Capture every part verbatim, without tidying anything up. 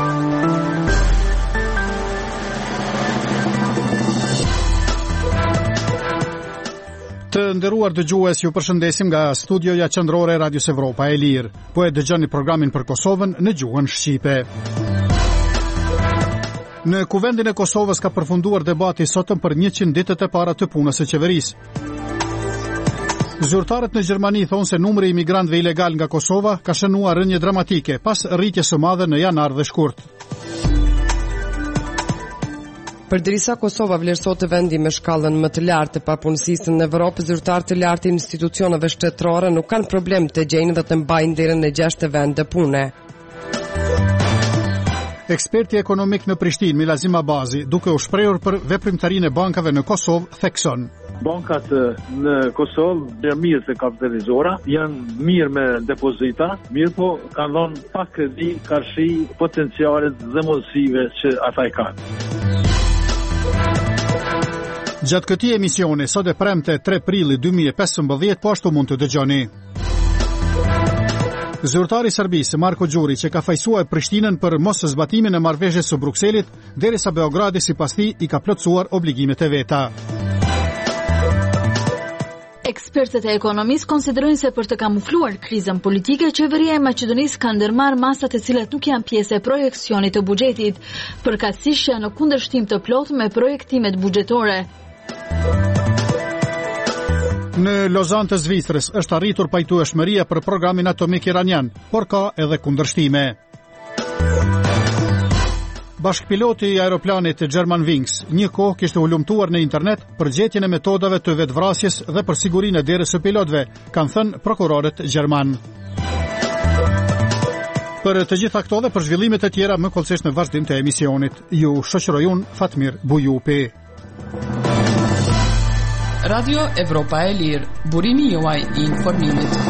Të nderuar dëgjues, ju përshëndesim nga studioja qendrore e Radios Evropa e Lirë. Po e dëgjoni programin për Kosovën në gjuhën shqipe. Në Kuvendin e Kosovës ka përfunduar debati sotëm për njëqind ditët e para të punës së qeverisë. Zyrtarët në Gjermani thonë se numri i imigrantëve ilegal nga Kosova ka shënuar rënje dramatike pas rritjes së madhe në janar dhe shkurt. Përderisa Kosova vlerësohet vendi me shkallën më të lartë të papunësisë në Evropë, zyrtarë të lartë të institucioneve shtetërore nuk kanë problem të gjejnë dhe të mbajnë derën në gjashtë vende pune. Eksperti ekonomik në Prishtinë, Milazim Abazi, duke u shprehur për veprimtarinë e bankave në Kosovë, thekson: Bankat në Kosovë janë mirë të kapitalizora, janë mirë me depozita, mirë po kanë dhënë pak kredi karshi potencialet dhe mundësive që ata i kanë. Gjatë këtij emisioni, sot e premte tre prilli dy mijë e pesëmbëdhjetë, po ashtu mund të dëgjoni. Zyrtari i Serbisë, Marko Gjuri, që ka fajsuar Prishtinën për mos zbatimin e marrëveshjes së Brukselit, derisa Beogradi sipas tij i ka plotësuar obligimet e veta. Ekspertët e ekonomisë konsiderojnë se për të kamufluar krizën politike, qeveria e Maqedonisë ka ndërmarrë masat e cilat nuk janë pjesë e projekcionit të buxhetit, përkatësisht në kundërshtim të plotë me projektimet buxhetore. Në Lozan të Zvicrës është arritur pajtueshmëria për programin atomik iranian, por ka edhe kundërshtime. Bashkpiloti i aeroplanit Germanwings një kohë kishte ulumtuar në internet për gjetjen e metodave të vetvrasjes dhe për sigurinë e derës së pilotëve, kanë thënë prokurorët gjerman. Për të gjitha këto dhe për zhvillimet e tjera më kollësisht në vazhdim të emisionit, ju shoqëroj unë Fatmir Bujupi. Radio Evropa e Lirë, burimi juaj i informimit.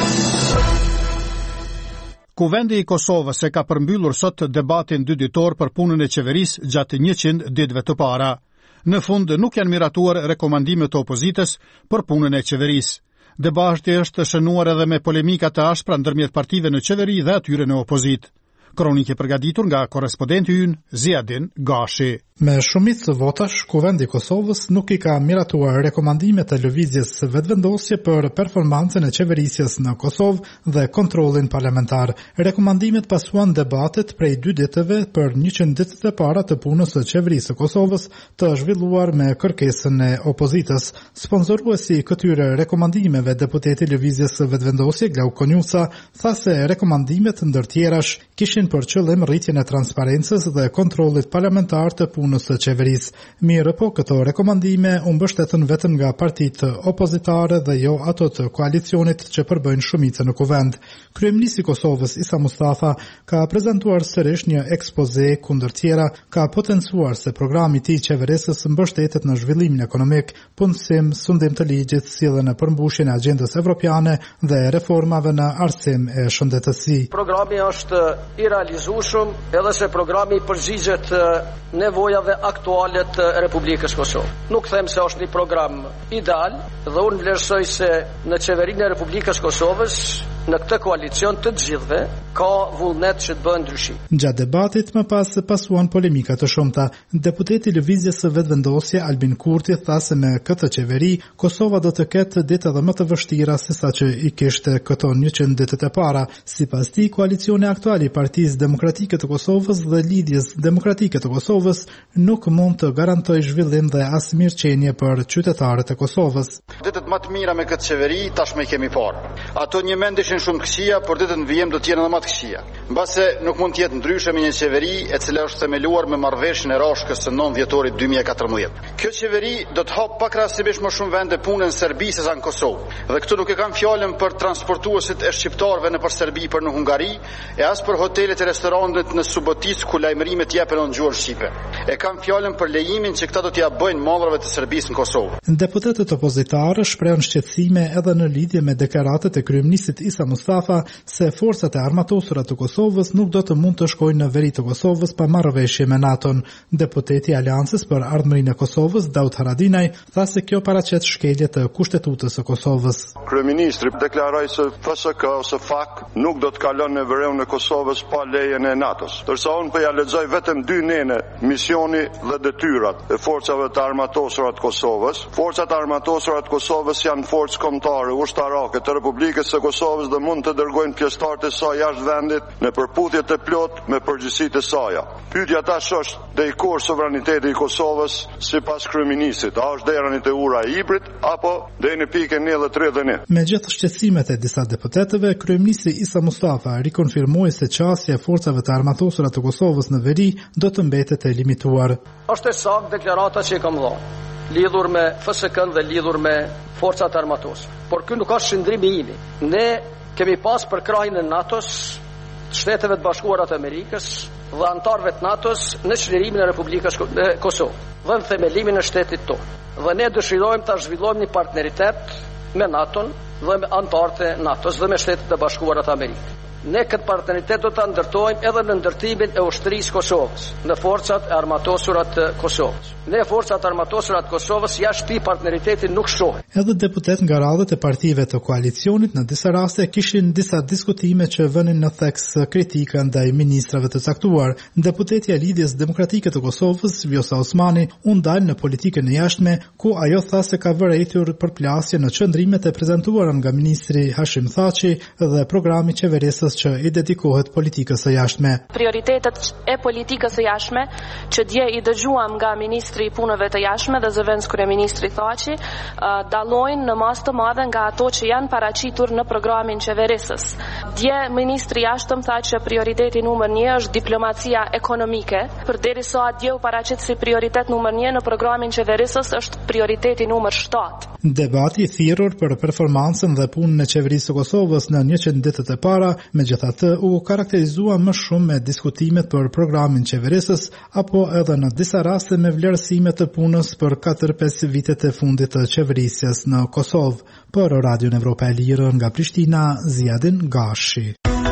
Kuvendi i Kosovës e ka përmbyllur sot debatin dyditor për punën e qeverisë gjatë njëqind ditëve të para. Në fund nuk janë miratuar rekomandimet të opozitës për punën e qeverisë. Debati është shënuar edhe me polemika të ashpra ndërmjet partive në qeveri dhe atyre në opozitë. Kronikë e përgatitur nga korrespondenti ynë Ziadin Gashi. Me shumicë të votash, Kuvendi i Kosovës nuk i ka miratuar rekomandimet e lëvizjes vetëvendosje për performancën e qeverisjes në Kosovë dhe kontrollin parlamentar. Rekomandimet pasuan debatet prej dy ditëve për njëqind ditët e para të punës së qeverisë së Kosovës, të zhvilluar me kërkesën e opozitës. Sponsoruesi i këtyre rekomandimeve, deputeti i lëvizjes vetëvendosje Glau Konjuca, tha se rekomandimet ndër tjerash kishin për qëllim rritjen e transparencës dhe kontrollit parlamentar të punës së qeverisë. Mirë po, këto rekomandime u mbështetën vetëm nga partitë opozitare dhe jo ato të koalicionit që përbëjnë shumicën në kuvend. Kryeministri i Kosovës Isa Mustafa ka prezantuar sërish një ekspoze kundër tjera, ka potencuar se programi i tij qeverisës mbështetet në zhvillimin ekonomik, punësim, sundim të ligjit, sjelljen e përmbushjen e agjendës evropiane dhe reformave në arsim e shëndetësi. Programi është i realizueshëm edhe se programi përgjigjet nevojave aktuale të Republikës Kosovë. Nuk them se është një program ideal dhe unë vlerësoj se në qeverinë e Republikës Kosovës, në këtë koalicion të gjithëve, ka vullnet që të bëhen ndryshim. Gjatë debatit më pas pasuan polemika të shumta. Deputeti i lëvizjes së vetëvendosje Albin Kurti tha se me këtë qeveri Kosova do të ketë ditë edhe më të vështira se sa që i kishte këto njëqind ditët e para. Sipas tij, koalicioni aktual i Partisë Demokratike të Kosovës dhe Lidhjes Demokratike të Kosovës nuk mund të garantojë zhvillim dhe as mirëqenie për qytetarët e Kosovës. Ditët më të mira me këtë qeveri tashmë i kemi parë. Ato një mend ishin shumë këqija, por ditët në vijim do të jenë edhe më të këqija. Mbase nuk mund të jetë ndryshe me një qeveri e cila është themeluar me marrëveshjen e Rashkës së nëntë dhjetorit dy mijë e katërmbëdhjetë. Kjo qeveri do të hapë pakrahasimisht më shumë vende pune në Serbi se sa në Kosovë. Dhe këtu nuk e kam fjalën për transportuesit e shqiptarëve nëpër Serbi për në Hungari, e as për hotelet e restorantet në Subotic ku lajmërimet jepen në gjuhën shqipe. E kam fjalën për lejimin që këta do t'ia bëjnë mallrave të Serbisë në Kosovë. Deputetët opozitarë shprehën shqetësime edhe në lidhje me deklaratat e kryeministit Isa Mustafa se forcat e armatosura të Kosovës nuk do të mund të shkojnë në veri të Kosovës pa marrëveshje me NATO-n. Deputeti i Aleancës për Ardhmërinë e Kosovës, Daud Haradinaj, tha se kjo paraqet shkelje të kushtetutës së Kosovës. Kryeministri deklaroi se F S K ose F A K nuk do të kalon në veriun e Kosovës pa lejen e NATO-s. Ndërsa unë po ja lexoj vetëm dy nene, misioni dhe detyrat e forcave të armatosura të Kosovës. Forcat armatosura të Kosovës janë forcë kombëtare ushtarake të Republikës së Kosovës dhe mund të dërgojnë pjesëtarët e saj jashtë vendit në përputhje të plot me përgjegjësitë e saj. Pyetja tash është dhe i kur sovraniteti i Kosovës sipas kryeministrit, a është deri në ura e Ibrit apo deri në pikën njëzet e tre dhe një. Me gjithë shqetësimet e disa deputetëve, kryeministri Isa Mustafa rikonfirmoi se qasja e forcave të armatosura të Kosovës në veri do të mbetet e limituar. Është e saktë deklarata që e kam dhënë, lidhur me F S K-n dhe lidhur me forcat armatosura. Por ky nuk është shndrimi im. Ne kemi pas përkrahjen e NATO-s, Shteteve të Bashkuara të Amerikës dhe antarëve të NATO-s në çlirimin e Republikës e Kosovës dhe në themelimin e shtetit tonë. Dhe ne dëshirojmë ta zhvillojmë një partneritet me NATO-n dhe me antarët e NATO-s dhe me Shtetet e Bashkuara të Amerikës. Ne këtë partneritet do ta ndërtojmë edhe në ndërtimin e ushtrisë Kosovës, në forcat e armatosura të Kosovës. Ne forcat armatosura të Kosovës jashtë këtij partneriteti nuk shohin. Edhe deputet nga radhët e partive të koalicionit në disa raste kishin disa diskutime që vënin në theks kritika ndaj ministrave të caktuar. Deputetja e Lidhjes Demokratike të Kosovës, Vjosa Osmani, u ndal në politikën e jashtme, ku ajo tha se ka vërejtur përplasje në qëndrimet e prezantuara nga ministri Hashim Thaçi dhe programi qeverisës që i dedikohet politikës së jashtme. Prioritetet e politikës së jashtme që dje i dëgjuam nga ministri i punëve të jashtme dhe zëvendës kryeministri Thaçi dallojnë në masë të madhe nga ato që janë paraqitur në programin qeverisës. Dje ministri i jashtëm tha që prioriteti numër një është diplomacia ekonomike, përderisa dje u paraqit si prioritet numër një në programin qeverisës është prioriteti numër shtatë. Debati i thirrur për performancën dhe punën e qeverisë së Kosovës në njëqind ditët e para, megjithatë u karakterizua më shumë me diskutimet për programin qeverisës apo edhe në disa raste me vlerësime të punës për katër pesë vitet e fundit të qeverisjes në Kosovë. Për Radion Evropa e Lirë nga Prishtina, Ziadin Gashi.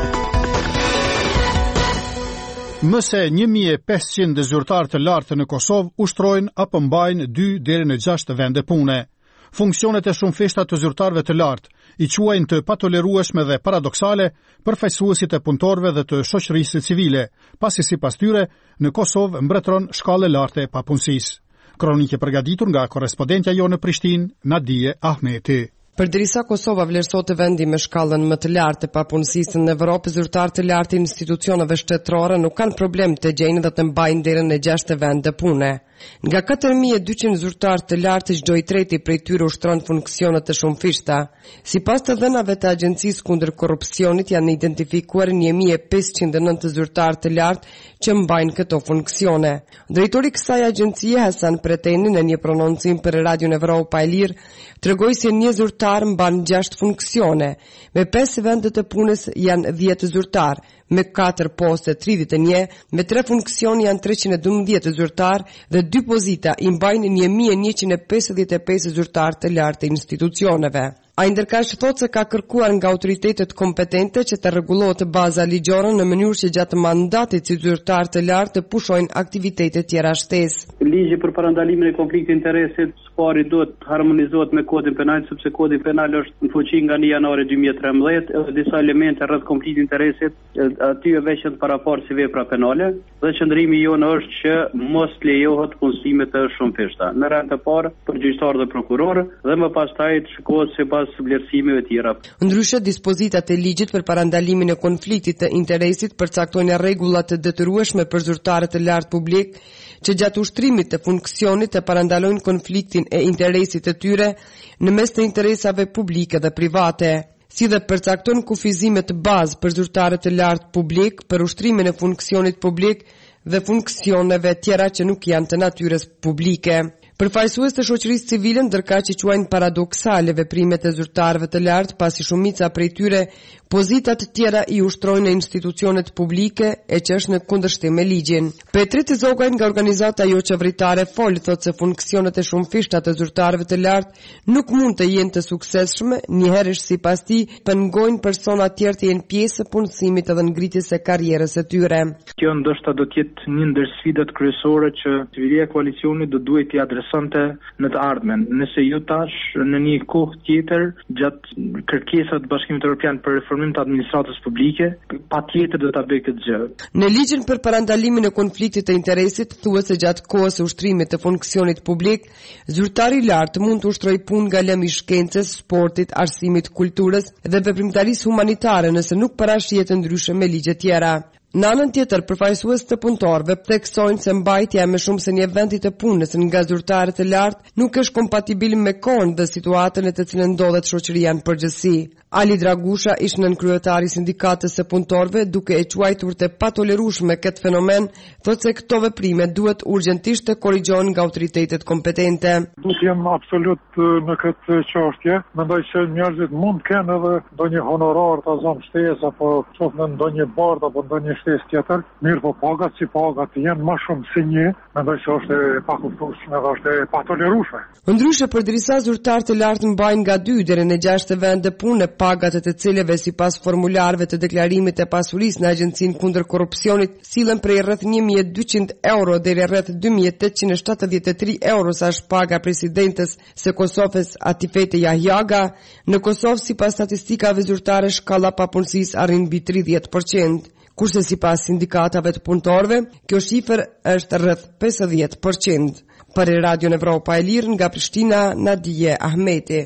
Më se një mijë e pesëqind zyrtarë të lartë në Kosovë ushtrojnë apo mbajnë dy deri në gjashtë vende pune. Funksionet e shumëfishta të zyrtarëve të lartë i quajnë të patolerueshme dhe paradoksale përfaqësuesit e punëtorëve dhe të shoqërisë civile, pasi sipas tyre në Kosovë mbretëron shkallë larte e papunësisë. Kronikë përgatitur nga korrespondentja jonë në Prishtinë, Nadije Ahmeti. Përderisa Kosova vlerësohet vendi me shkallën më të lartë të papunësisë në Evropë, zyrtarë të lartë të institucioneve shtetërore nuk kanë problem të gjejnë dhe të mbajnë derën në gjashtë vende pune. Nga katër mijë e dyqind zyrtarë të lartë, çdo i treti prej tyre ushtron funksione të shumëfishta. Sipas të dhënave të Agjencisë kundër korrupsionit, janë identifikuar një mijë e pesëqind e nëntë zyrtarë të lartë që mbajnë këto funksione. Drejtori i kësaj agjencie, Hasan Preteni, në një prononcim për Radion Evropa e Lirë, tregoi se një zyrtar mban gjashtë funksione. Me pesë vende të punës janë dhjetë zyrtar, me katër poste tridhjetë e një, me tre funksione janë treqind e dymbëdhjetë zyrtar dhe dy pozita i mbajnë një mijë e njëqind e pesëdhjetë e pesë zyrtar të lartë të institucioneve. Ai ndërkaq thotë se ka kërkuar nga autoritetet kompetente që të rregullohet baza ligjore në mënyrë që gjatë mandatit si zyrtar të lartë të pushojnë aktivitete tjera shtesë. Ligji për parandalimin e konfliktit interesit pari duhet harmonizohet me kodin penal, sepse kodi penal është në fuqi nga një janari dy mijë e trembëdhjetë, edhe disa elemente rreth konfliktit interesit aty e veçën para parë si vepra penale, dhe qëndrimi jonë është që mos lejohet punësime të shumëfishta. Në radhën e parë për gjyqtar dhe prokuror dhe më pastaj shikohet sipas vlerësimeve tjera. Ndryshe, dispozitat e ligjit për parandalimin e konfliktit të interesit përcaktojnë rregulla të detyrueshme për zyrtarët e lartë publik që gjatë ushtrimit të funksionit të parandalojnë konfliktin e interesit të tyre në mes të interesave publike dhe private, si dhe përcaktojnë kufizime të bazë për zyrtarët e lartë publik për ushtrimin e funksionit publik dhe funksioneve tjera që nuk janë të natyrës publike. Përfaqësues të shoqërisë civile ndërkaq që quajnë paradoksale veprimet e zyrtarëve të lartë, pasi shumica prej tyre Pozitat tjera i ushtrojnë në institucionet publike e që është në kundërshtim me ligjin. Petri Tizogaj nga organizata jo qeveritare fol thotë se funksionet e shumë fishta të zyrtarëve të lartë nuk mund të jenë të suksesshme, njëherësh sipas tij pengojnë persona të tjerë të jenë pjesë e punësimit edhe ngritjes së karrierës së tyre. Kjo ndoshta do të jetë një ndër sfidat kryesore që qeveria e koalicionit do duhet t'i adresonte në të ardhmen. Nëse jo tash, në një kohë tjetër, gjatë kërkesat të Bashkimit Evropian për reformim të administratës publike, patjetër do ta bëjë këtë gjë. Në ligjin për parandalimin e konfliktit të interesit thuhet se gjatë kohës së ushtrimit të funksionit publik, zyrtari i lartë mund të ushtrojë punë nga lëmi i shkencës, sportit, arsimit, kulturës dhe veprimtarisë humanitare nëse nuk parashihet ndryshe me ligje tjera. Në anën tjetër, përfaqësues të punëtorëve theksojnë se mbajtja me shumë se një vendi të punës nga zyrtarët e lartë nuk është kompatibil me kohën dhe situatën e të cilën ndodhet shoqëria në përgjithësi. Ali Dragusha ish nën kryetari i sindikatës së punëtorëve, duke e quajtur të patolerueshme këtë fenomen, thotë se këto veprime duhet urgjentisht të korrigjohen nga autoritetet kompetente. Nuk jam absolut në këtë çështje, mendoj se njerëzit mund të kenë edhe ndonjë honorar të azam shtesë apo qoftë në ndonjë bord apo ndonjë shtesë tjetër, mirë po pagat si pagat janë më shumë se një, mendoj se është e pakuptueshme dhe është e patolerueshme. Ndryshe përderisa zyrtarët e lartë mbajnë nga dy deri në gjashtë vende pune pagat e të cilëve sipas formularëve të deklarimit të pasurisë në Agjencinë kundër korrupsionit sillen prej rreth një mijë e dyqind euro deri rreth dy mijë e tetëqind e shtatëdhjetë e tre euro sa është paga presidentes së Kosovës Atifete Jahjaga. Në Kosovë sipas statistikave zyrtare shkalla papunësisë arrin mbi tridhjetë përqind. Kurse sipas sindikatave të punëtorëve, kjo shifër është rreth pesëdhjetë përqind. Për Radio Evropa e Lirë nga Prishtina, Nadije Ahmeti.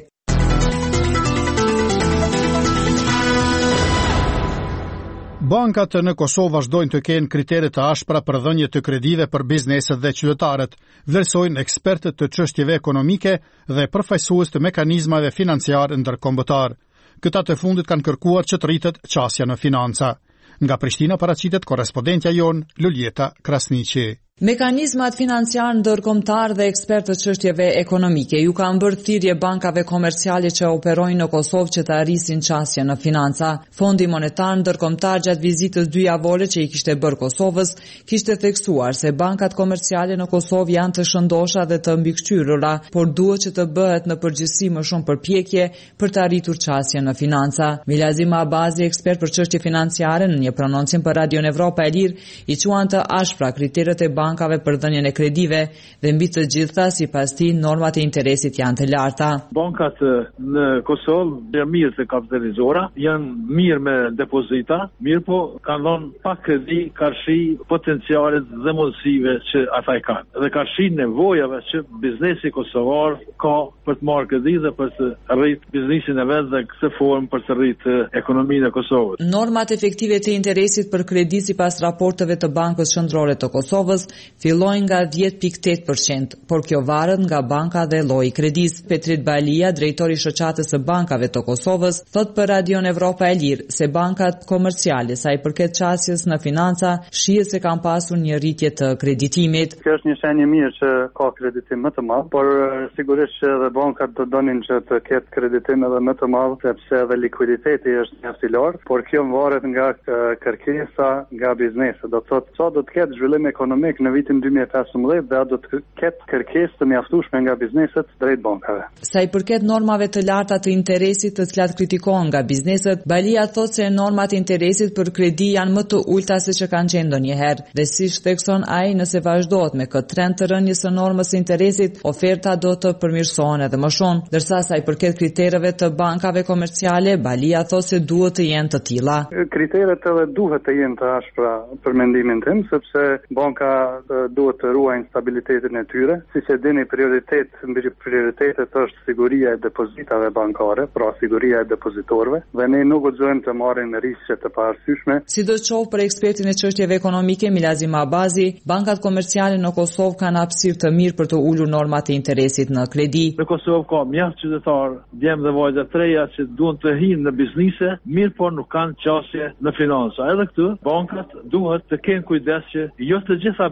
Bankat në Kosovë vazhdojnë të kenë kriteret të ashpra për dhënje të kredive për bizneset dhe qytetarët, vlerësojnë ekspertët të çështjeve ekonomike dhe përfaqësues të mekanizmave financiare ndërkombëtar. Këta të fundit kanë kërkuar që të rritet qasja në financa. Nga Prishtina paraqitet korrespondentja jon Luljeta Krasniqi. Mekanizmat financiar ndërkombëtar dhe ekspertët çështjeve ekonomike ju kanë bërë thirrje bankave komerciale që operojnë në Kosovë që të arrisin qasje në financa. Fondi Monetar Ndërkombëtar gjatë vizitës dyjavore që i kishte bërë Kosovës, kishte theksuar se bankat komerciale në Kosovë janë të shëndosha dhe të mbikëqyrura, por duhet që të bëhet në përgjithësi më shumë përpjekje për të arritur qasje në financa. Milazim Abazi, ekspert për çështje financiare, në një prononcim për Radio Evropa e Lirë, i quan të ashpra kriteret e bankave për dhënien e kredive dhe mbi të gjitha sipas tij normat e interesit janë të larta. Bankat në Kosovë janë mirë të kapitalizora, janë mirë me depozita, mirë po kanë dhënë pak kredi karshi potencialet dhe mundësive që ata i kanë. Dhe karshi nevojave që biznesi kosovar ka për të marrë kredi dhe për të rritë biznesin e vet dhe këtë formë për të rritë ekonominë e Kosovës. Normat efektive të interesit për kredi sipas raporteve të Bankës Qendrore të Kosovës fillojnë nga dhjetë pikë tetë përqind, por kjo varet nga banka dhe lloji i kredis. Petrit Balia, drejtori i shoqatës së bankave të Kosovës, thot për Radio Evropa e Lirë se bankat komerciale sa i përket qasjes në financa shihet se kanë pasur një rritje të kreditimit. Kjo është një shenjë mirë që ka kreditim më të madh, por sigurisht që edhe bankat do donin që të ketë kreditim edhe më të madh sepse edhe likuiditeti është mjaft i lartë, por kjo varet nga kërkesa nga biznesi. Do të thotë sa do të ketë zhvillim ekonomik në vitin dy mijë e pesëmbëdhjetë dhe do të ketë kërkesë të mjaftueshme nga bizneset drejt bankave. Sa i përket normave të larta të interesit të cilat kritikohen nga bizneset, Balia thotë se normat e interesit për kredi janë më të ulta se që kanë qenë ndonjëherë dhe siç thekson ai, nëse vazhdohet me këtë trend të rënies së normës së interesit, oferta do të përmirësohen edhe më shumë, ndërsa sa i përket kritereve të bankave komerciale, Balia thotë se duhet të jenë të tilla. Kriteret edhe duhet të jenë të ashpra për mendimin tim, sepse banka duhet të ruajnë stabilitetin e tyre. Siç e dini, prioritet mbi prioritetet është siguria e depozitave bankare, pra siguria e depozitorëve, dhe ne nuk guxojmë të marrim riske të paarsyeshme. Sidoqoftë për ekspertin e çështjeve ekonomike Milazim Abazi, bankat komerciale në Kosovë kanë hapësirë të mirë për të ulur normat e interesit në kredi. Në Kosovë ka mjaft qytetar, djemë dhe vajza të reja që duan të hinë në biznise, mirë por nuk kanë qasje në financa. Edhe këtu bankat duhet të kenë kujdes që jo të gjitha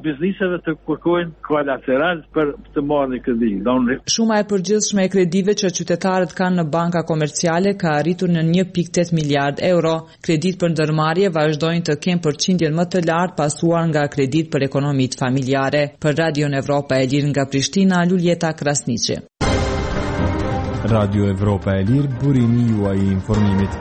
bizniseve të kërkojnë kolateral për të marrë kredi. Shuma e përgjithshme e kredive që qytetarët kanë në banka komerciale ka arritur në një pikë tetë miliard euro. Kredit për ndërmarrje vazhdojnë të kenë përqindjen më të lartë pasuar nga kredit për ekonomitë familjare. Për Radion Evropa e Lirë nga Prishtina, Luljeta Krasniqi. Radio Evropa e Lirë, burimi juaj i informimit.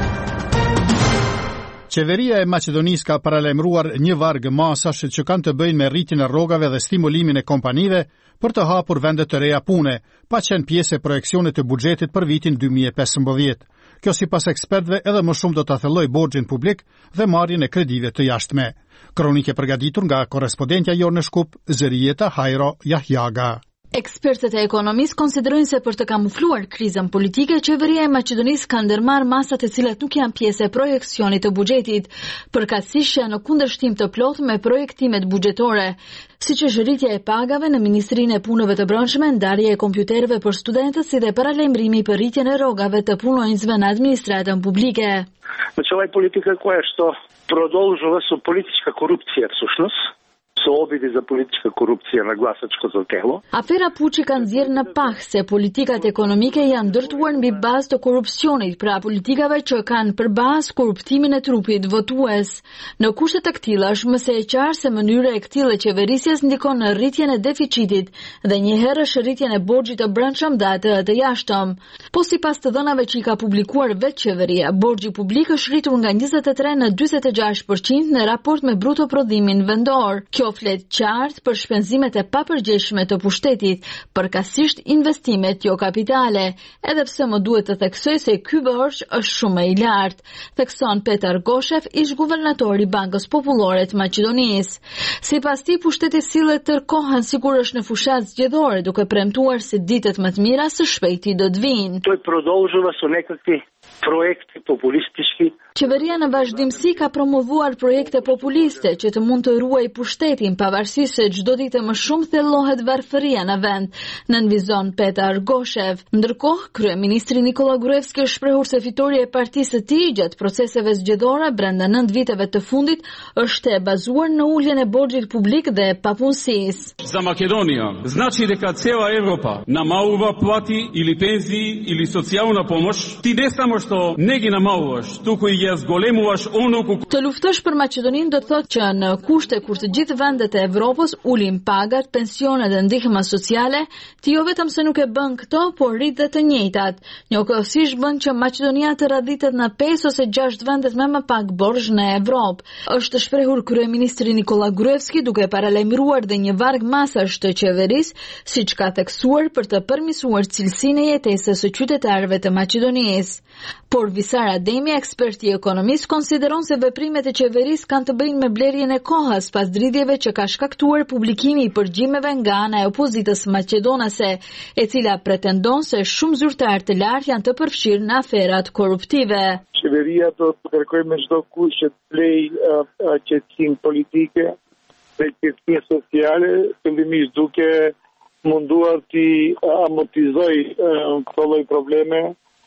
Qeveria e Maqedonisë ka paralajmëruar një varg masash që kanë të bëjnë me rritjen e rrogave dhe stimulimin e kompanive për të hapur vende të reja pune, pa qenë pjesë e projekcionit të buxhetit për vitin dy mijë e pesëmbëdhjetë. Kjo sipas ekspertëve edhe më shumë do ta thellojë borxhin publik dhe marrjen e kredive të jashtme. Kronikë përgatitur nga korrespondentja jonë në Shkup, Zërieta Hajro Jahjaga. Ekspertët e ekonomisë konsiderojnë se për të kamufluar krizën politike, qeveria e Maqedonisë ka ndërmarrë masat e cilat nuk janë pjesë e projekcionit të buxhetit, përkatësisht që në kundërshtim të plotë me projektimet buxhetore, siç është rritja e pagave në Ministrinë e Punëve të Brendshme, ndarja e kompjuterëve për studentët, si dhe paralajmërimi për rritjen e rrogave të punonjësve në administratën publike. Начала политика koja što продолжила su politička korupcija всъщност. Su obidi za politička korupcija na glasačko telo. Afera Puçi ka nxjerrë në pah se politikat ekonomike janë ndërtuar mbi bazë të korrupsionit, pra politikave që kanë për bazë korruptimin e trupit votues. Në kushte të këtilla është më së e qartë se mënyra e këtij qeverisjes ndikon në rritjen e deficitit dhe njëherë është rritjen e borxhit të brendshëm dhe atë të jashtëm. Po sipas të dhënave që i ka publikuar vetë qeveria, borxhi publik është rritur nga njëzet e tre në njëzet e gjashtë përqind në raport me bruto prodhimin vendor. Kjo flet qartë për shpenzimet e papërgjeshme të pushtetit, përkatësisht investimet jo kapitale, edhe pse më duhet të theksoj se ky borxh është shumë i lartë, thekson Petar Goshev, ish guvernatori i Bankës Popullore të Maqedonisë. Sipas tij, pushteti sillet tërkohën sikur është në fushat zgjedhore, duke premtuar se ditët më të mira së shpejti do të vinë. Той продолжува со некакви projekti populistički. Qeveria në vazhdimsi ka promovuar projekte populiste që të mund të ruaj pushtetin, pavarësisht se çdo ditë më shumë thellohet varfëria në vend, nënvizon Petar Goshev. Ndërkohë, kryeministri Nikola Gruevski është shprehur se fitoria e partisë së tij gjatë proceseve zgjedhore brenda nëntë viteve të fundit është e bazuar në uljen e borxhit publik dhe papunësisë. За Македонија значи дека цела Европа намалува плати или пензии или социјална помош. Ти не само што не ги намалуваш, туку и ја зголемуваш оно ку... Të luftosh për Maqedoninë do të thotë që në kushte kur të gjithë vendet e Evropës ulin pagat, pensionet dhe ndihma sociale, ti jo vetëm se nuk e bën këto, por rrit dhe të njëjtat. Njëkohësisht bën që Maqedonia të radhitet në pesë ose gjashtë vendet me më pak borxh në Evropë. Është shprehur kryeministri Nikola Gruevski duke paralajmëruar dhe një varg masash të qeverisë, siç ka theksuar për të përmirësuar cilësinë e jetesës së qytetarëve të Maqedonisë. Por Visar Ademi, eksperti i ekonomisë, konsideron se veprimet e qeverisë kanë të bëjnë me blerjen e kohës pas dridhjeve që ka shkaktuar publikimi i përgjimeve nga ana e opozitës maqedonase, e cila pretendon se shumë zyrtarë të lartë janë të përfshirë në aferat korruptive. Qeveria do të kërkojë me çdo kusht që të lejë qetësinë politike dhe qetësinë sociale, fillimisht duke munduar të amortizoj këto lloj probleme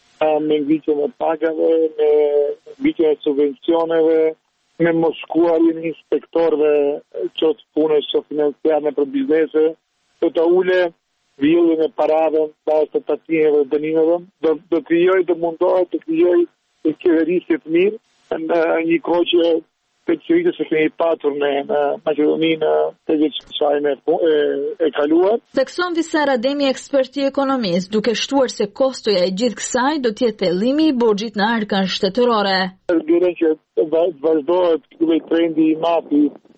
me ngritjen e pagave, me ngritjen e subvencioneve, me mos shkuarjen e inspektorëve qoftë punës qoftë financiare për biznese, do të ule vijellin e parave pas të tatimeve dhe dënimeve, do të krijojë të mundohet të krijojë qeverisje të mirë në një kohë që të qeverisje që kemi patur në Maqedoninë të vjeçare e, e kaluar. Thekson Visar Ademi, eksperti i ekonomisë, duke shtuar se kostoja e gjithë kësaj do të jetë thellimi i borxhit në arkën shtetërore. Duhet që vazhdohet ky trendi i madh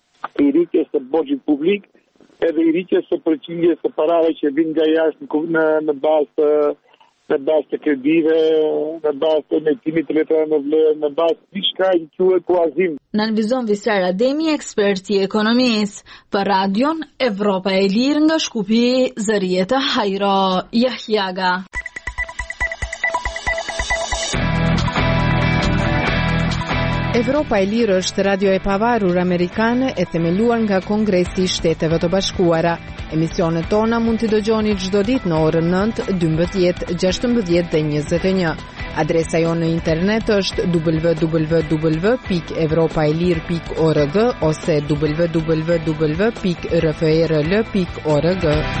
i rritjes së borxhit publik, edhe i rritjes së përqindjes së parave që vijnë nga jashtë në në bazë në bazë të kredive, në bazë të emetimit të letrave me vlerë, në bazë të diçka që quhet kuazim. Nënvizon Visar Ademi, eksperti i ekonomisë, për Radion Evropa e Lirë nga Shkupi, Zërieta Hajro Jahjaga. Evropa e Lirë është radio e pavarur amerikane e themeluar nga Kongresi i Shteteve të Bashkuara. Emisionet tona mund t'i dëgjoni çdo ditë në orën nëntë, dymbëdhjetë, gjashtëmbëdhjetë dhe njëzet e një. Adresa jonë në internet është w w w pikë evropaelir pikë org ose w w w pikë r f r l pikë org.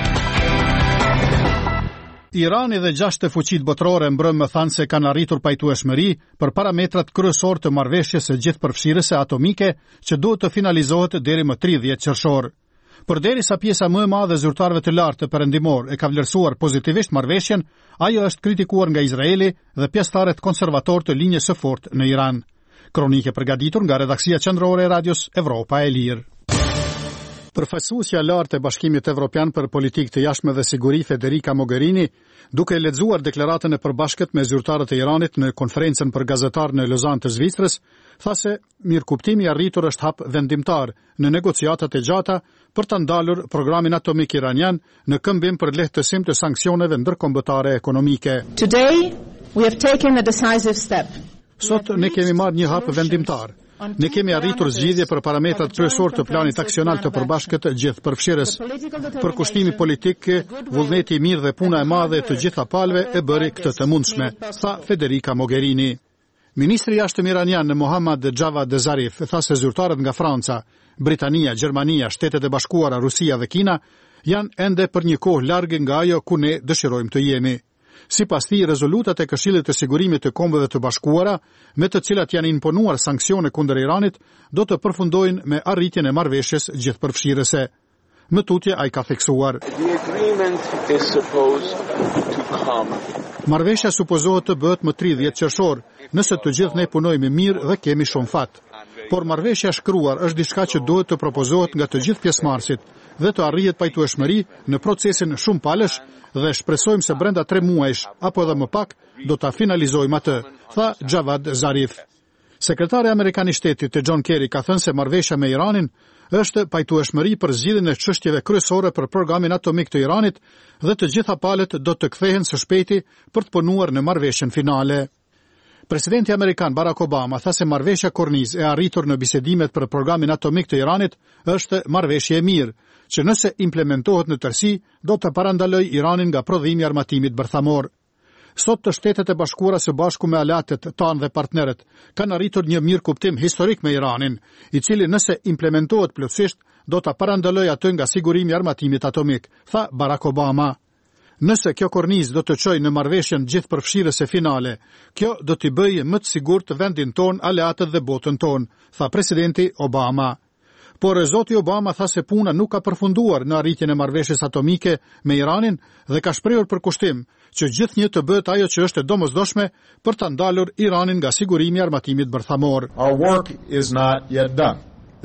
Irani dhe gjashtë fuqitë botërore mbrëm më thanë se kanë arritur pajtueshmëri për parametrat kryesor të marrëveshjes së gjithëpërfshirëse atomike që duhet të finalizohet deri më tridhjetë qershor. Përderisa pjesa më e madhe e zyrtarëve të lartë të perëndimor e ka vlerësuar pozitivisht marrëveshjen, ajo është kritikuar nga Izraeli dhe pjesëtarët konservator të linjës së fortë në Iran. Kronike përgatitur nga redaksia qendrore e radios Evropa e Lirë. Përfaqësuesja e lartë e Bashkimit Evropian për Politikë të Jashtme dhe Siguri Federica Mogherini, duke lexuar deklaratën e përbashkët me zyrtarët e Iranit në konferencën për gazetarë në Lozan të Zvicrës, tha se mirëkuptimi i arritur është hap vendimtar në negociatat e gjata për të ndalur programin atomik iranian në këmbim për lehtësim të sanksioneve ndërkombëtare ekonomike. Today we have taken a decisive step. Sot ne kemi marrë një hap vendimtar. Ne kemi arritur zgjidhje për parametrat kryesor të planit aksional të përbashkët gjithëpërfshirës. Përkushtimi politik, vullneti i mirë dhe puna e madhe të gjitha palëve e bëri këtë të mundshme, tha Federica Mogherini. Ministri i jashtëm iranian Mohammad Javad Zarif tha se zyrtarët nga Franca, Britania, Gjermania, Shtetet e Bashkuara, Rusia dhe Kina janë ende për një kohë larg nga ajo ku ne dëshirojmë të jemi. Sipas tij, rezolutat e Këshillit të Sigurimit të Kombeve të Bashkuara, me të cilat janë imponuar sanksione kundër Iranit, do të përfundojnë me arritjen e marrëveshjes gjithëpërfshirëse. Më tutje ai ka theksuar: marrëveshja supozohet të bëhet më tridhjetë qershor, nëse të gjithë ne punojmë mirë dhe kemi shumë fat. Por marrëveshja shkruar është diçka që duhet të propozohet nga të gjithë pjesëmarrësit dhe të arrihet pajtueshmëri në procesin shumë palësh dhe shpresojmë se brenda tre muajsh apo edhe më pak do ta finalizojmë atë, tha Javad Zarif. Sekretari amerikan i shtetit të John Kerry ka thënë se marrëveshja me Iranin është pajtueshmëri për zgjidhjen e çështjeve kryesore për programin atomik të Iranit dhe të gjitha palët do të kthehen së shpejti për të punuar në marrëveshjen finale. Presidenti amerikan Barack Obama tha se marrëveshja kornizë e arritur në bisedimet për programin atomik të Iranit është marrëveshje e mirë, që nëse implementohet në tërësi, do të parandalojë Iranin nga prodhimi i armatimit bërthamor. Sot të Shtetet e Bashkuara së bashku me aleatet tanë dhe partnerët kanë arritur një mirëkuptim historik me Iranin, i cili nëse implementohet plotësisht, do të parandalojë atë nga sigurimi i armatimit atomik, tha Barack Obama. Nëse kjo kornizë do të çojë në marrëveshjen gjithëpërfshirëse finale, kjo do t'i bëjë më të sigurt vendin ton, aleatët dhe botën ton, tha presidenti Obama. Por zoti Obama tha se puna nuk ka përfunduar në arritjen e marrëveshjes atomike me Iranin dhe ka shprehur përkushtim që gjithnjë të bëhet ajo që është e domosdoshme për ta ndalur Iranin nga sigurimi i armatimit bërthamor. Our work is not yet done.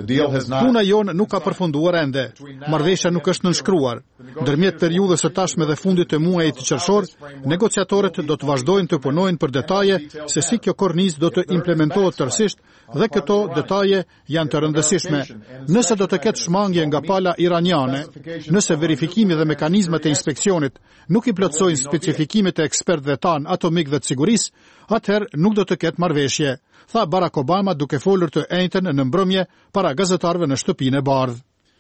Puna jonë nuk ka përfunduar ende. Marrëveshja nuk është nënshkruar. Ndërmjet periudhës së tashme dhe fundit të muajit qershor, negociatorët do të vazhdojnë të punojnë për detaje se si kjo kornizë do të implementohet tërësisht dhe këto detaje janë të rëndësishme. Nëse do të ketë shmangje nga pala iraniane, nëse verifikimi dhe mekanizmat e inspeksionit nuk i plotësojnë specifikimet e ekspertëve tanë atomik dhe të sigurisë, atëherë nuk do të ketë marrëveshje, tha Barack Obama duke folur të njëjtën në mbrëmje para gazetarëve në shtëpinë e Bardhë.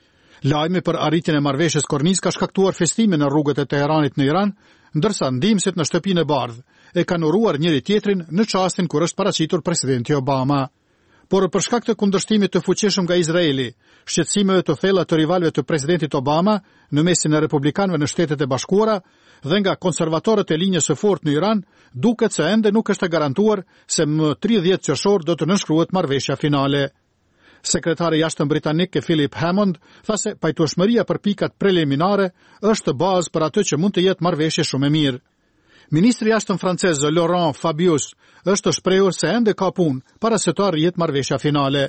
Lajmi për arritjen e marrëveshjes kornizë ka shkaktuar festime në rrugët e Teheranit në Iran, ndërsa ndihmësit në shtëpinë e Bardhë e kanë uruar njëri tjetrin në çastin kur është paraqitur presidenti Obama. Por për shkak të kundërshtimit të fuqishëm nga Izraeli, shqetësimeve të thella të rivalëve të presidentit Obama në mesin e republikanëve në Shtetet e Bashkuara dhe nga konservatorët e linjës së fortë në Iran, duket se ende nuk është e garantuar se më tridhjetë qershor do të nënshkruhet marrëveshja finale. Sekretari i jashtëm britanik Philip Hammond tha se pajtueshmëria për pikat preliminare është bazë për atë që mund të jetë marrëveshje shumë e mirë. Ministri i jashtëm francez Laurent Fabius është shprehur se ende ka punë para se të arrihet marrëveshja finale.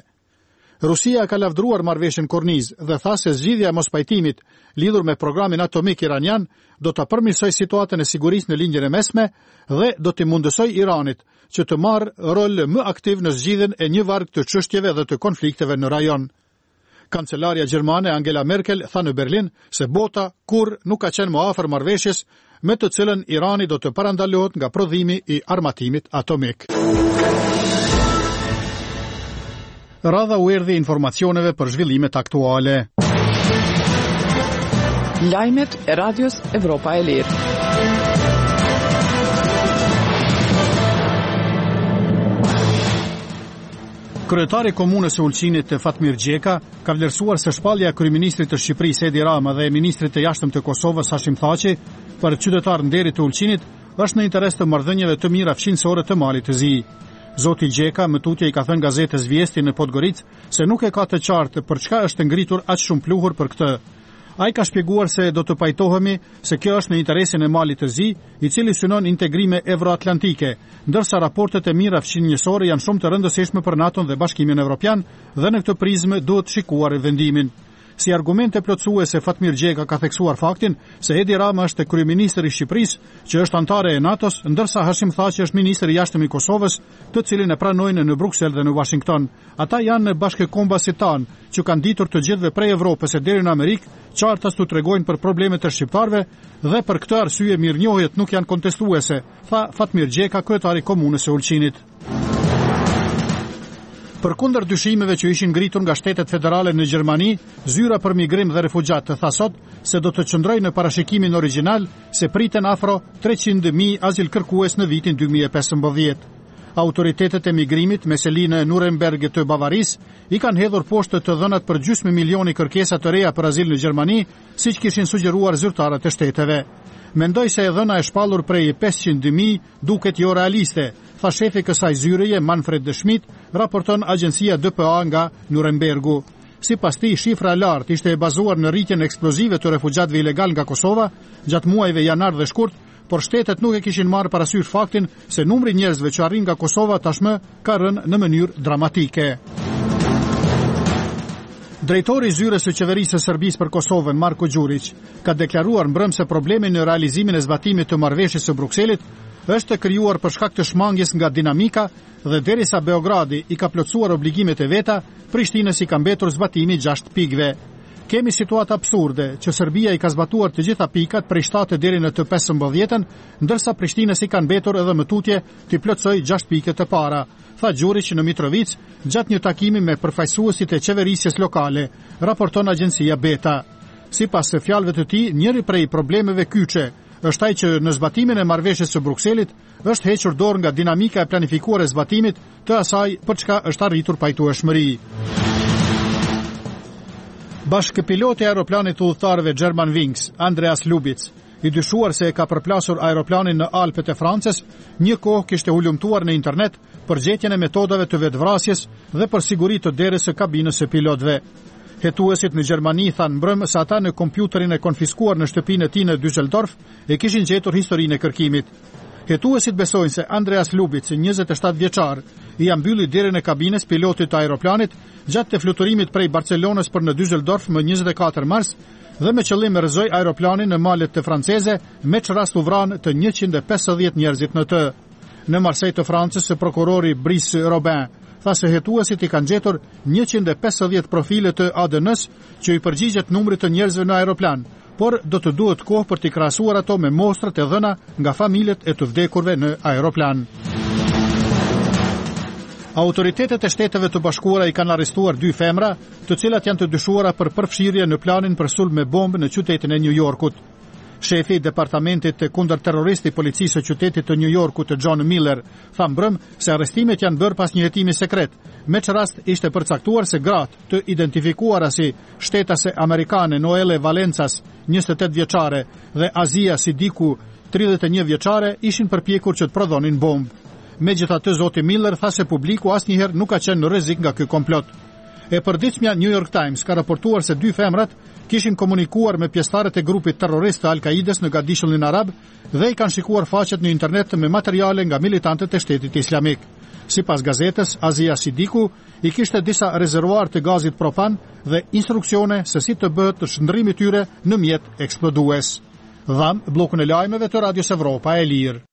Rusia ka lavdruar marrëveshjen kornizë dhe tha se zgjidhja e mospajtimit lidhur me programin atomik iranian do të përmirësojë situatën e sigurisë në linjën e mesme dhe do t'i mundësojë Iranit që të marrë rol më aktiv në zgjidhjen e një varg të çështjeve dhe të konflikteve në rajon. Kancelaria gjermane Angela Merkel tha në Berlin se bota kurrë nuk ka qenë më afër marrëveshjes me të cilën Irani do të parandalohet nga prodhimi i armatimit atomik. Radha u erdhi informacioneve për zhvillimet aktuale. Lajmet e Radios Evropa e Lirë. Kryetari i Komunës së Ulqinit Fatmir Gjeka ka vlerësuar se shpallja e kryeministrit të Shqipërisë Edi Rama dhe e ministrit të jashtëm të Kosovës Hashim Thaçi për qytetarë nderit të Ulqinit është në interes të marrëdhënieve të mira fqinësore të Malit të Zi. Zoti Gjeka më tutje i ka thënë gazetës Vjesti në Podgoricë se nuk e ka të qartë për çka është ngritur aq shumë pluhur për këtë. Ai ka shpjeguar se do të pajtohemi se kjo është në interesin e Malit të Zi, i cili synon integrime evroatlantike, ndërsa raportet e mira fqinjësore janë shumë të rëndësishme për NATO-n dhe Bashkimin Evropian dhe në këtë prizmë duhet shikuar vendimin. Si argumente plotësuese Fatmir Gjeka ka theksuar faktin se Edi Rama është kryeministri i Shqipërisë, që është antare e NATO-s, ndërsa Hashim Thaçi është ministri i jashtëm i Kosovës, të cilin e pranojnë në Bruksel dhe në Washington. Ata janë në bashkëkombësit tanë, që kanë ditur të gjithëve prej Evropës e deri në Amerikë, qartas tu tregojnë për problemet e shqiptarëve dhe për këtë arsye mirënjohjet nuk janë kontestuese, tha Fatmir Gjeka, kryetari i Komunës së Ulqinit. Përkundër dyshimeve që ishin ngritur nga shtetet federale në Gjermani, zyra për migrim dhe refugjat tha sot se do të qëndrojë në parashikimin origjinal se priten afro treqind mijë azilkërkues në vitin dy mijë e pesëmbëdhjetë. Autoritetet e migrimit me seli në Nuremberg të Bavaris i kanë hedhur poshtë të dhënat për gjysmë milioni kërkesa të reja për azil në Gjermani, siç kishin sugjeruar zyrtarët e shteteve. Mendoj se e dhëna e shpallur prej pesëqind mijë duket jo realiste, tha shefi i kësaj zyreje Manfred de Schmidt, raporton agjencia D P A nga Nurembergu. Sipas tij, shifra e lartë ishte e bazuar në rritjen eksplozive të refugjatëve ilegal nga Kosova gjatë muajve janar dhe shkurt, por shtetet nuk e kishin marrë parasysh faktin se numri njerëzve që arrin nga Kosova tashmë ka rënë në mënyrë dramatike. Drejtori i zyrës së qeverisë së Serbisë për Kosovën, Marko Đurić, ka deklaruar mbrëm se problemi në realizimin e zbatimit të marrëveshjes së Brukselit është krijuar për shkak të shmangjes nga dinamika dhe derisa Beogradi i ka plotësuar obligimet e veta, Prishtinës i ka mbetur zbatimi gjashtë pikëve. Kemi situatë absurde që Serbia i ka zbatuar të gjitha pikat prej shtatë deri në të pesëmbëdhjetën, ndërsa Prishtinës i kanë mbetur edhe më tutje të plotësojë gjashtë pikët e para, tha Đurić në Mitrovic gjatë një takimi me përfaqësuesit e qeverisjes lokale, raporton agjencia Beta. Sipas fjalëve të tij, njëri prej problemeve kyçe është ai që në zbatimin e marrëveshjes së Brukselit është hequr dorë nga dinamika e planifikuar e zbatimit të asaj për çka është arritur pajtueshmëri. Bashkëpiloti i aeroplanit të udhëtarëve Germanwings, Andreas Lubitz, i dyshuar se e ka përplasur aeroplanin në Alpet e Francës, një kohë kishte hulumtuar në internet për gjetjen e metodave të vetvrasjes dhe për siguri të derës së kabinës së pilotëve. Hetuesit në Gjermani thanë mbrëm se ata në kompjuterin e konfiskuar në shtëpinë e tij në Düsseldorf e kishin gjetur historinë e kërkimit. Hetuesit besojnë se Andreas Lubitz, njëzet e shtatë vjeçar, i ia mbylli derën e kabinës pilotit të aeroplanit gjatë të fluturimit prej Barcelonës për në Düsseldorf më njëzet e katër mars dhe me qëllim e rrëzoi aeroplanin në malet të franceze, me që rast u vranë të njëqind e pesëdhjetë njerëzit në të. Në Marseille të Francës, prokurori Brice Robin tha se hetuesit i kanë gjetur njëqind e pesëdhjetë profile të A D N-s që i përgjigjet numrit të njerëzve në aeroplan, por do të duhet kohë për t'i krahasuar ato me mostrat e dhëna nga familjet e të vdekurve në aeroplan. Autoritetet e Shteteve të Bashkuara i kanë arrestuar dy femra, të cilat janë të dyshuara për përfshirje në planin për sulm me bombë në qytetin e New Yorkut. Shefi i departamentit të kundërterrorist i policisë së qytetit të New Yorkut, John Miller, tha mbrëm se arrestimet janë bërë pas një hetimi sekret, me që rast ishte përcaktuar se gratë të identifikuara si shtetase amerikane Noele Valencas, njëzet e tetë vjeçare, dhe Azia Sidiku, tridhjetë e një vjeçare, ishin përpjekur që të prodhonin bombë. Megjithatë, zoti Miller tha se publiku asnjëherë nuk ka qenë në rrezik nga ky komplot. E përditshmja New York Times ka raportuar se dy femrat kishin komunikuar me pjesëtarët e grupit terrorist të Al-Qaides në Gadishullin Arab dhe i kanë shikuar faqet në internet me materiale nga militantët e Shtetit Islamik. Sipas gazetës, Azia Sidiku i kishte disa rezervuar të gazit propan dhe instruksione se si të bëhet shndrrimi i tyre në mjet eksplodues. Dham bllokun e lajmeve të Radios Evropa e Lirë.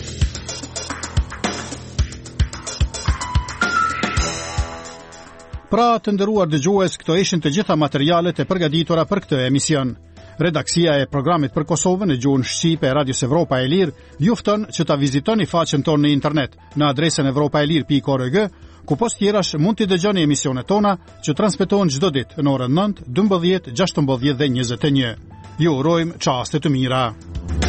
Pra, të nderuar dëgjues, këto ishin të gjitha materialet e përgatitura për këtë emision. Redaksia e programit për Kosovën në gjuhën shqipe e Radios Evropa e Lirë ju fton që ta vizitoni faqen tonë në internet në adresën evropaelir pikë org, Ku post tjerash mund t'i dëgjoni emisionet tona që transmetohen çdo ditë në orën nëntë, dymbëdhjetë, gjashtëmbëdhjetë dhe njëzet e një. Ju urojmë çaste të mira.